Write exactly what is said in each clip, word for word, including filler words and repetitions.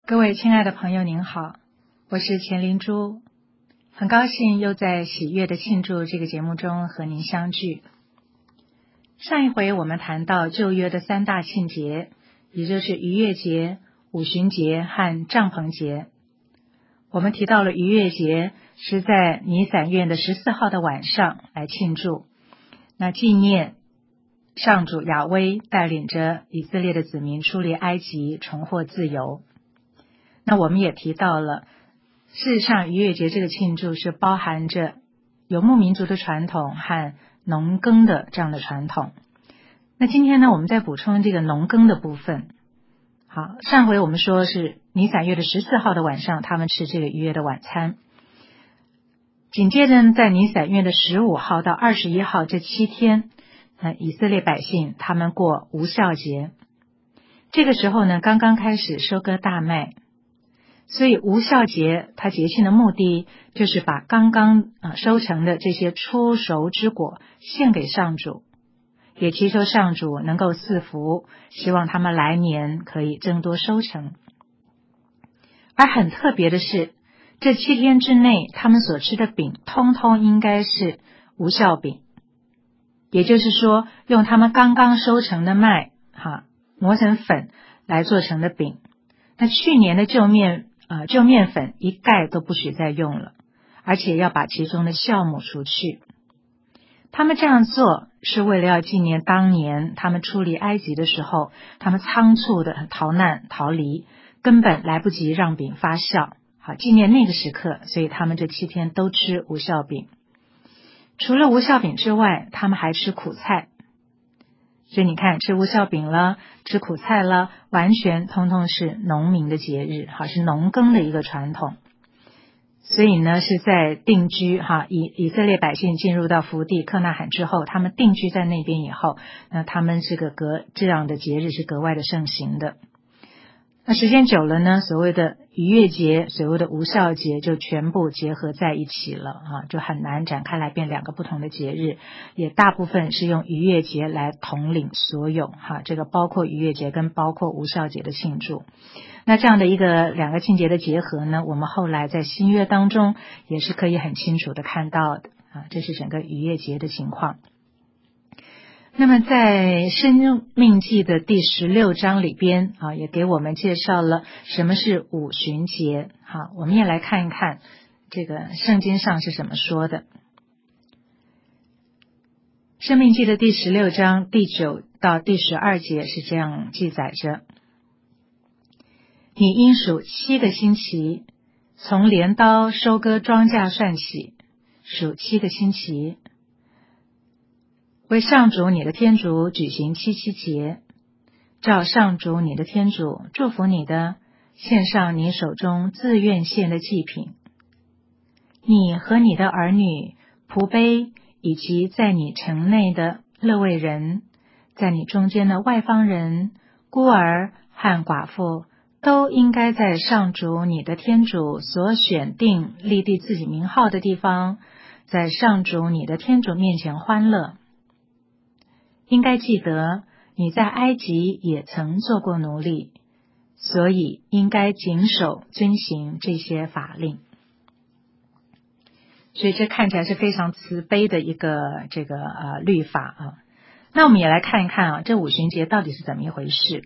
各位亲爱的朋友您好，我是钱灵珠，很高兴又在喜悦的庆祝这个节目中和您相聚。上一回我们谈到旧约的三大庆节，也就是逾越节、五旬节和帐篷节。我们提到了逾越节是在尼散月的十四号的晚上来庆祝，那纪念上主亚威带领着以色列的子民出离埃及，重获自由。那我们也提到了，事实上逾越节这个庆祝是包含着游牧民族的传统和农耕的这样的传统。那今天呢，我们再补充这个农耕的部分。好，上回我们说是尼散月的十四号的晚上，他们吃这个逾越的晚餐。紧接着在尼散月的十五号到二十一号这七天，那以色列百姓他们过无酵节。这个时候呢，刚刚开始收割大麦。所以无酵节它节庆的目的就是把刚刚啊收成的这些初熟之果献给上主，也祈求上主能够赐福，希望他们来年可以增多收成。而很特别的是，这七天之内他们所吃的饼通通应该是无酵饼，也就是说用他们刚刚收成的麦哈磨成粉来做成的饼。那去年的旧面呃，旧面粉一概都不许再用了，而且要把其中的酵母除去。他们这样做是为了要纪念当年他们出离埃及的时候，他们仓促的逃难逃离，根本来不及让饼发酵。好，纪念那个时刻，所以他们这七天都吃无酵饼。除了无酵饼之外，他们还吃苦菜。所以你看，吃无酵饼了，吃苦菜了，完全通通是农民的节日，好，是农耕的一个传统。所以呢，是在定居哈，以以色列百姓进入到福地克纳罕之后，他们定居在那边以后，那他们这个格这样的节日是格外的盛行的。那时间久了呢，所谓的逾越节，所谓的无酵节就全部结合在一起了啊，就很难展开来变两个不同的节日，也大部分是用逾越节来统领所有哈，这个包括逾越节跟包括无酵节的庆祝。那这样的一个两个庆节的结合呢，我们后来在新约当中也是可以很清楚的看到的啊，这是整个逾越节的情况。那么在申命记的第十六章里边啊，也给我们介绍了什么是五旬节。好，我们也来看一看这个圣经上是怎么说的。申命记的第十六章第九到第十二节是这样记载着：你应数七个星期，从镰刀收割庄稼算起，数七个星期，为上主你的天主举行七七节，照上主你的天主祝福你的，献上你手中自愿献的祭品。你和你的儿女、仆婢以及在你城内的勒未人，在你中间的外邦人、孤儿和寡妇，都应该在上主你的天主所选定立地自己名号的地方，在上主你的天主面前欢乐。应该记得你在埃及也曾做过奴隶，所以应该谨守遵行这些法令。所以这看起来是非常慈悲的一个这个呃律法啊。那我们也来看一看啊，这五旬节到底是怎么一回事。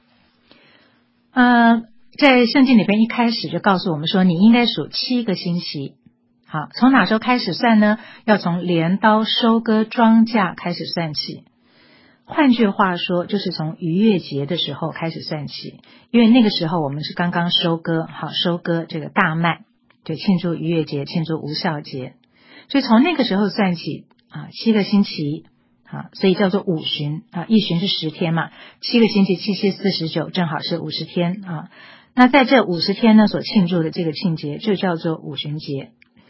呃，在圣经里边一开始就告诉我们说，你应该数七个星期。好，从哪时候开始算呢？要从镰刀收割庄稼开始算起。换句话说，就是从逾越节的时候开始算起，因为那个时候我们是刚刚收割，好，收割这个大麦，就庆祝逾越节，庆祝无酵节，所以从那个时候算起啊，七个星期啊，所以叫做五旬啊，一旬是十天嘛，七个星期，七七四十九，正好是五十天啊。那在这五十天呢，所庆祝的这个庆节就叫做五旬节。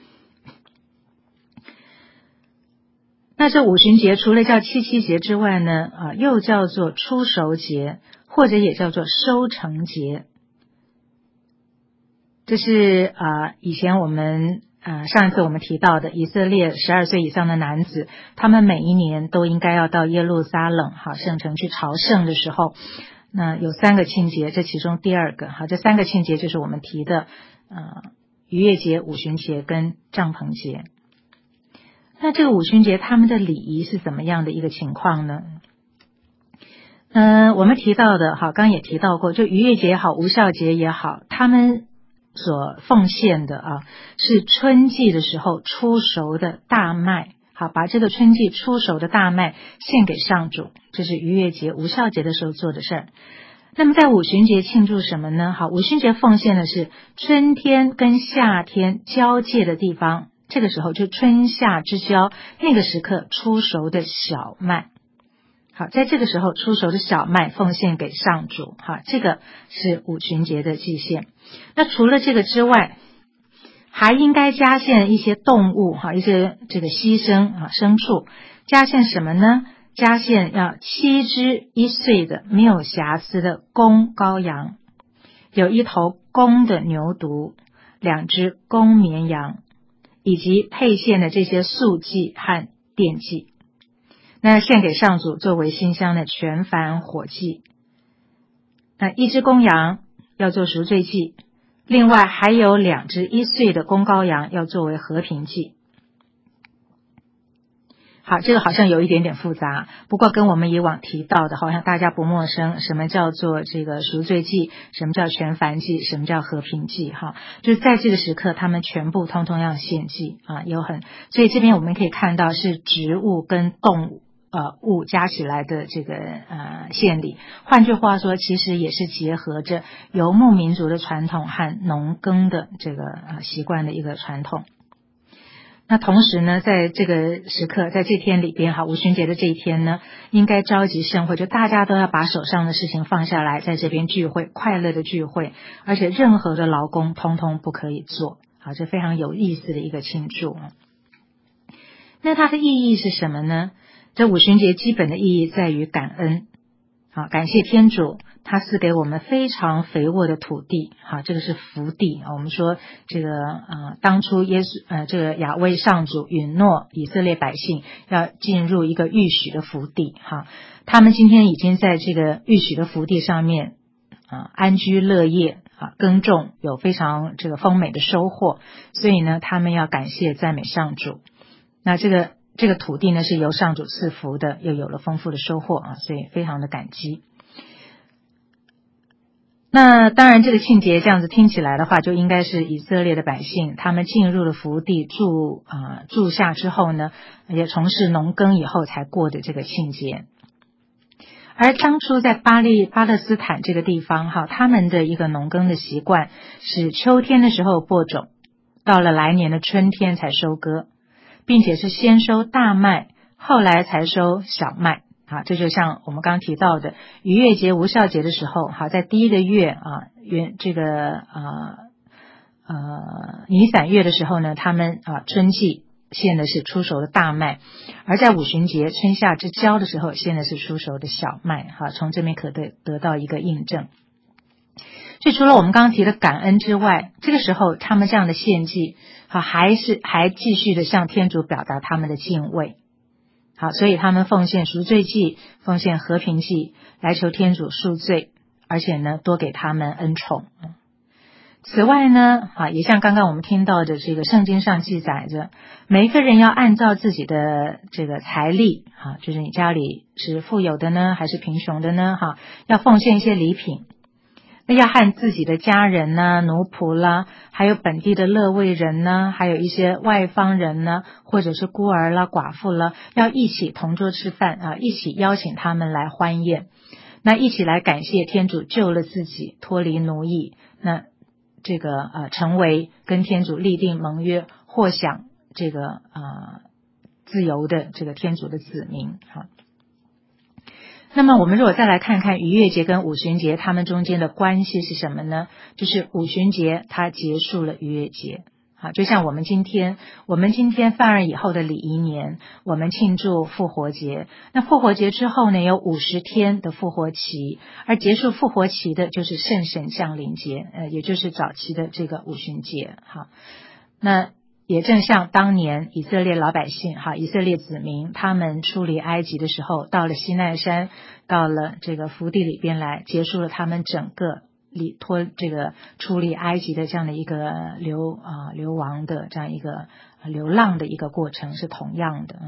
那这五旬节除了叫七七节之外呢，啊，又叫做初熟节，或者也叫做收成节。这是啊，以前我们啊上一次我们提到的以色列十二岁以上的男子，他们每一年都应该要到耶路撒冷好圣城去朝圣的时候， 那有三个庆节，这其中第二个，好，这三个庆节就是我们提的呃逾越节、五旬节跟帐篷节。那这个五旬节他们的礼仪是怎么样的一个情况呢？嗯、呃，我们提到的，好，刚刚也提到过，就逾越节也好，无酵节也好，他们所奉献的啊，是春季的时候出熟的大麦。好，把这个春季出熟的大麦献给上主，这是逾越节、无酵节的时候做的事儿。那么在五旬节庆祝什么呢？好，五旬节奉献的是春天跟夏天交界的地方，这个时候就春夏之交，那个时刻出熟的小麦。好，在这个时候出熟的小麦奉献给上主，好，这个是五旬节的祭献。那除了这个之外，还应该加献一些动物哈，一些这个牺牲啊牲畜，加献什么呢？加献要七只一岁的没有瑕疵的公羔羊，有一头公的牛犊，两只公绵羊，以及配献的这些素祭和奠祭。那献给上主作为馨香的全燔火祭。那一只公羊要做赎罪祭，另外还有两只一岁的公羔羊要作为和平祭。好，这个好像有一点点复杂，不过跟我们以往提到的好像大家不陌生，什么叫做这个赎罪祭，什么叫全燔祭，什么叫和平祭，哈，就是在这个时刻他们全部通通要献祭啊，有很，所以这边我们可以看到是植物跟动物呃物加起来的这个呃献礼，换句话说，其实也是结合着游牧民族的传统和农耕的这个呃习惯的一个传统。那同时呢，在这个时刻，在这天里边哈，五旬节的这一天呢，应该召集盛会，就大家都要把手上的事情放下来，在这边聚会，快乐的聚会，而且任何的劳工通通不可以做。好，这非常有意思的一个庆祝。那它的意义是什么呢？这五旬节基本的意义在于感恩。好，感谢天主，他赐给我们非常肥沃的土地，好，这个是福地啊。我们说这个呃，当初耶稣呃，这个亚威上主允诺以色列百姓要进入一个预许的福地，哈，他们今天已经在这个预许的福地上面啊安居乐业啊，耕种有非常这个丰美的收获，所以呢，他们要感谢赞美上主。那这个。这个土地呢是由上主赐福的，又有了丰富的收获啊，所以非常的感激。那当然这个庆节这样子听起来的话，就应该是以色列的百姓他们进入了福地住啊、呃、住下之后呢，也从事农耕以后才过的这个庆节。而当初在巴利巴勒斯坦这个地方哈，他们的一个农耕的习惯是秋天的时候播种，到了来年的春天才收割，并且是先收大麦，后来才收小麦。好，这就像我们刚刚提到的逾越节、无酵节的时候，好，在第一个月啊，原这个呃呃尼散月的时候呢，他们啊春季献的是出熟的大麦，而在五旬节春夏之交的时候，献的是出熟的小麦。好，从这边可得得到一个印证。所以除了我们刚刚提的感恩之外，这个时候他们这样的献祭，好，还是还继续的向天主表达他们的敬畏。好，所以他们奉献赎罪祭，奉献和平祭，来求天主恕罪，而且呢，多给他们恩宠。此外呢，啊，也像刚刚我们听到的这个圣经上记载着，每一个人要按照自己的这个财力，啊，就是你家里是富有的呢，还是贫穷的呢，哈，要奉献一些礼品。那要和自己的家人呢、奴仆啦，还有本地的勒卫人呢，还有一些外方人呢，或者是孤儿啦、寡妇啦，要一起同桌吃饭啊，一起邀请他们来欢宴，那一起来感谢天主救了自己，脱离奴役，那这个呃成为跟天主立定盟约，获享这个呃自由的这个天主的子民哈。那么我们如果再来看看逾越节跟五旬节它们中间的关系是什么呢？就是五旬节它结束了逾越节。好，就像我们今天我们今天犯而以后的礼仪年，我们庆祝复活节。那复活节之后呢，有五十天的复活期，而结束复活期的就是圣神降临节，呃，也就是早期的这个五旬节。好，那也正像当年以色列老百姓哈，以色列子民他们出离埃及的时候，到了西奈山，到了这个福地里边来，结束了他们整个离脱这个出离埃及的这样的一个流啊、呃、流亡的这样一个流浪的一个过程是同样的。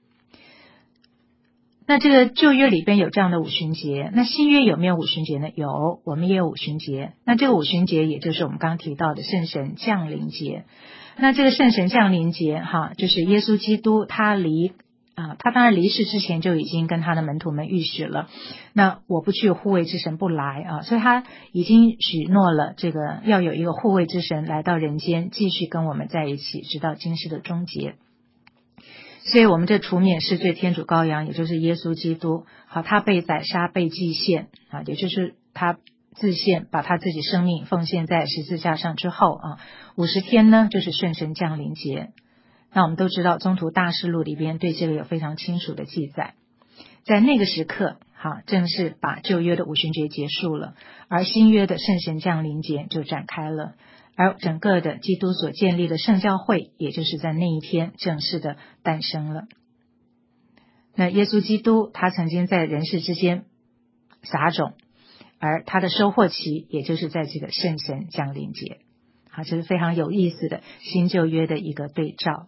那这个旧约里边有这样的五旬节，那新约有没有五旬节呢？有，我们也有五旬节。那这个五旬节也就是我们刚刚提到的圣神降临节。那这个圣神降临节哈，就是耶稣基督他离啊，他当然离世之前就已经跟他的门徒们预许了，那我不去，护卫之神不来啊，所以他已经许诺了这个要有一个护卫之神来到人间，继续跟我们在一起，直到今世的终结。所以我们这除免世罪天主羔羊，也就是耶稣基督，好，他被宰杀被祭献啊，也就是他自献，把他自己生命奉献在十字架上之后啊，五十天呢就是圣神降临节。那我们都知道宗徒大事录里边对这个有非常清楚的记载，在那个时刻好，正是把旧约的五旬节结束了，而新约的圣神降临节就展开了，而整个的基督所建立的圣教会也就是在那一天正式的诞生了。那耶稣基督他曾经在人世之间撒种，而他的收获期也就是在这个圣神降临节。好，这是非常有意思的新旧约的一个对照。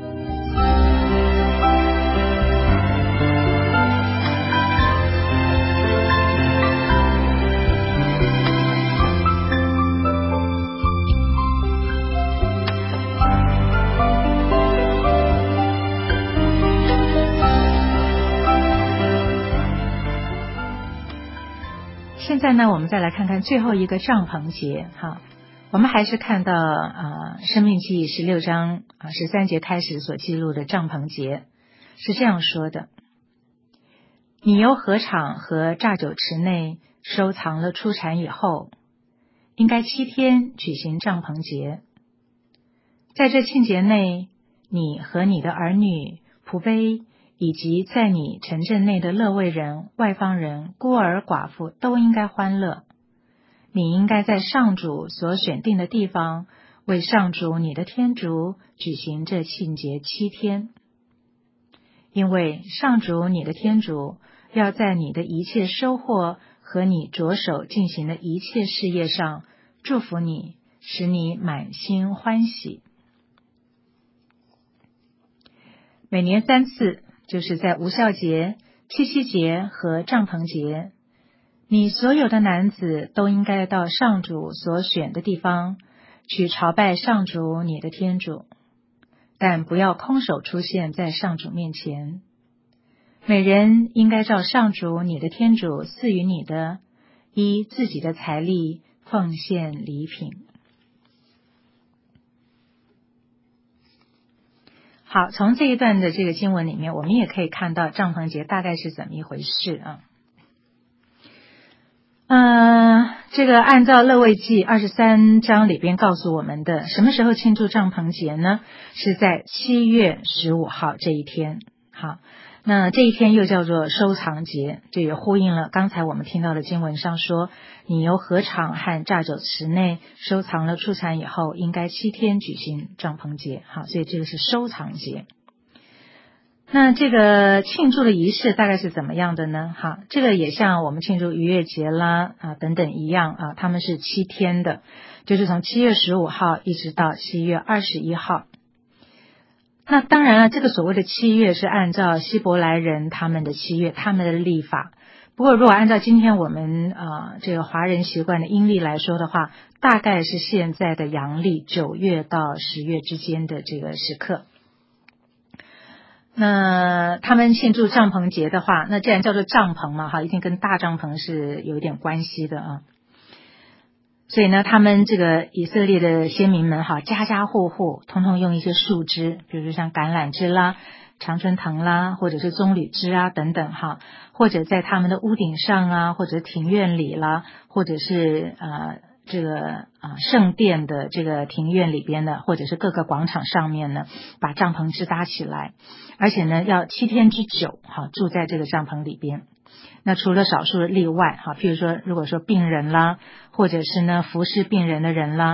现在呢，我们再来看看最后一个帐篷节哈。我们还是看到呃《生命记》十六章啊十三节开始所记录的帐篷节是这样说的：你由禾场和榨酒池内收藏了出产以后，应该七天举行帐篷节。在这庆节内，你和你的儿女、仆婢以及在你城镇内的勒未人、外邦人、孤儿寡妇都应该欢乐。你应该在上主所选定的地方，为上主你的天主举行这庆节七天。因为上主你的天主要在你的一切收获和你着手进行的一切事业上祝福你，使你满心欢喜。每年三次，就是在无酵节、七夕节和帐篷节，你所有的男子都应该到上主所选的地方去朝拜上主你的天主，但不要空手出现在上主面前。每人应该照上主你的天主赐予你的，依自己的财力奉献礼品。好，从这一段的这个经文里面，我们也可以看到帐篷节大概是怎么一回事啊。呃，这个按照勒未记二十三章里边告诉我们的，什么时候庆祝帐篷节呢？是在七月十五号这一天。好，那这一天又叫做收藏节，这也呼应了刚才我们听到的经文上说，你由禾场和榨酒池内收藏了出产以后，应该七天举行帐篷节。好，所以这个是收藏节。那这个庆祝的仪式大概是怎么样的呢？哈，这个也像我们庆祝逾越节啦啊等等一样啊，他们是七天的，就是从七月十五号一直到七月二十一号。那当然了，这个所谓的七月是按照希伯来人他们的七月，他们的历法。不过如果按照今天我们啊、呃、这个华人习惯的阴历来说的话，大概是现在的阳历九月到十月之间的这个时刻。那他们庆祝帐篷节的话，那既然叫做帐篷嘛，哈，一定跟大帐篷是有一点关系的啊。所以呢，他们这个以色列的先民们哈，家家户户统统用一些树枝，比如说像橄榄枝啦、常春藤啦，或者是棕榈枝啊等等哈，或者在他们的屋顶上啊，或者庭院里啦，或者是呃这个啊、呃、圣殿的这个庭院里边呢，或者是各个广场上面呢，把帐篷支搭起来，而且呢要七天之久哈住在这个帐篷里边。那除了少数的例外哈，譬如说如果说病人啦，或者是呢服侍病人的人啦，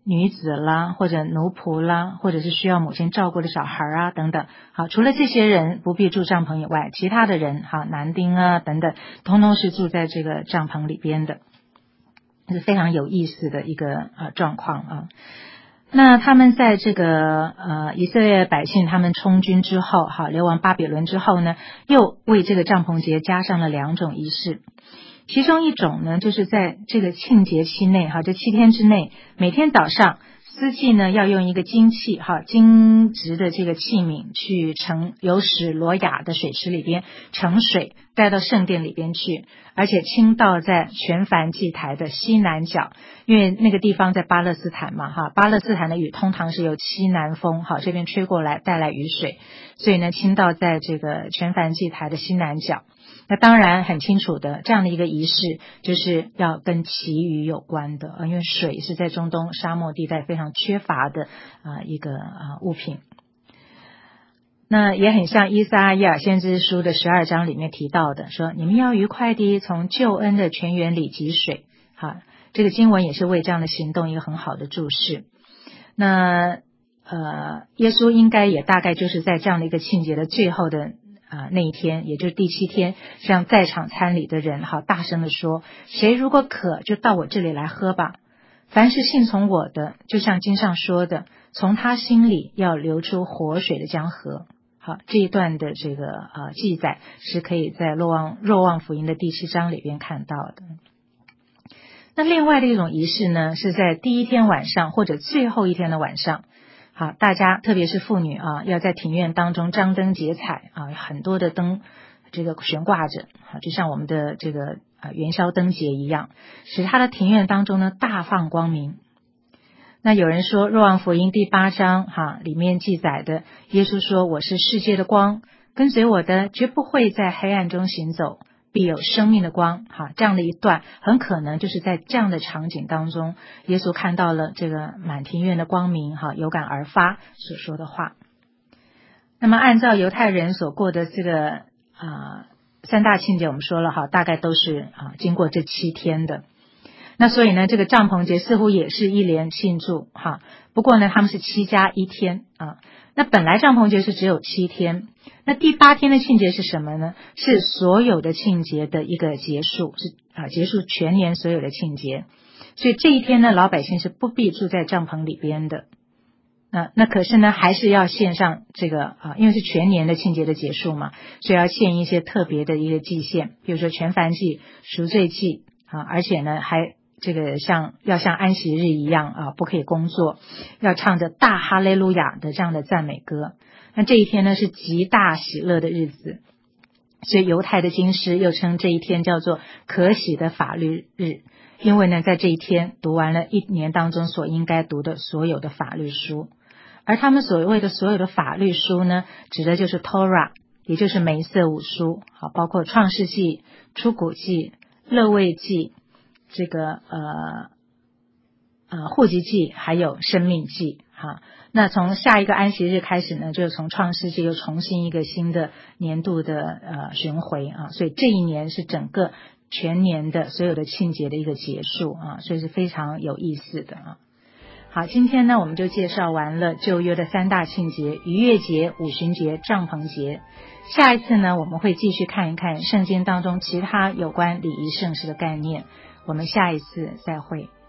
女子啦，或者奴仆啦，或者是需要母亲照顾的小孩啊等等。好，除了这些人不必住帐篷以外，其他的人，好，男丁啊等等，通通是住在这个帐篷里边的。是非常有意思的一个呃状况啊。那他们在这个呃以色列百姓他们充军之后，好，流亡巴比伦之后呢，又为这个帐篷节加上了两种仪式。其中一种呢，就是在这个庆节期内，哈，这七天之内，每天早上司祭呢要用一个金器，哈，金质的这个器皿去盛有史罗亚的水池里边盛水，带到圣殿里边去，而且倾倒在全燔祭台的西南角，因为那个地方在巴勒斯坦嘛，哈，巴勒斯坦的雨通常是由西南风，哈，这边吹过来带来雨水，所以呢倾倒在这个全燔祭台的西南角。那当然很清楚的，这样的一个仪式就是要跟祈雨有关的，因为水是在中东沙漠地带非常缺乏的啊、呃、一个啊、呃、物品。那也很像以赛亚先知书的十二章里面提到的，说你们要愉快地从救恩的泉源里汲水。好，这个经文也是为这样的行动一个很好的注释。那呃，耶稣应该也大概就是在这样的一个庆节的最后的啊、呃，那一天，也就是第七天，向在场参礼的人，好大声的说：谁如果渴，就到我这里来喝吧。凡是信从我的，就像经上说的，从他心里要流出活水的江河。好，这一段的这个呃记载是可以在若望若望福音的第七章里边看到的。那另外的一种仪式呢，是在第一天晚上或者最后一天的晚上。好，大家特别是妇女啊，要在庭院当中张灯结彩啊，很多的灯这个悬挂着，好，就像我们的这个啊元宵灯节一样，使它的庭院当中呢大放光明。那有人说，若望福音第八章哈里面记载的，耶稣说：我是世界的光，跟随我的绝不会在黑暗中行走，必有生命的光。哈，这样的一段很可能就是在这样的场景当中，耶稣看到了这个满庭院的光明，哈，有感而发所说的话。那么按照犹太人所过的这个啊、呃、三大庆节，我们说了哈，大概都是啊经过这七天的。那所以呢，这个帐篷节似乎也是一连庆祝哈，不过呢，他们是七加一天啊。那本来帐篷节是只有七天，那第八天的庆节是什么呢？是所有的庆节的一个结束，是啊，结束全年所有的庆节。所以这一天呢，老百姓是不必住在帐篷里边的。那那可是呢，还是要献上这个啊，因为是全年的庆节的结束嘛，所以要献一些特别的一个祭献，比如说全燔祭、赎罪祭啊，而且呢还。这个像要像安息日一样啊，不可以工作，要唱着大哈利路亚的这样的赞美歌。那这一天呢是极大喜乐的日子，所以犹太的经师又称这一天叫做可喜的法律日，因为呢在这一天读完了一年当中所应该读的所有的法律书。而他们所谓的所有的法律书呢，指的就是 Torah， 也就是梅瑟五书，好，包括创世纪、出谷记、勒未记，这个呃呃户籍记还有生命记哈。那从下一个安息日开始呢，就从创世纪又重新一个新的年度的呃巡回啊，所以这一年是整个全年的所有的庆节的一个结束啊，所以是非常有意思的啊。好，今天呢我们就介绍完了旧约的三大庆节：逾越节、五旬节、帐篷节。下一次呢我们会继续看一看圣经当中其他有关礼仪盛事的概念。我们下一次再会。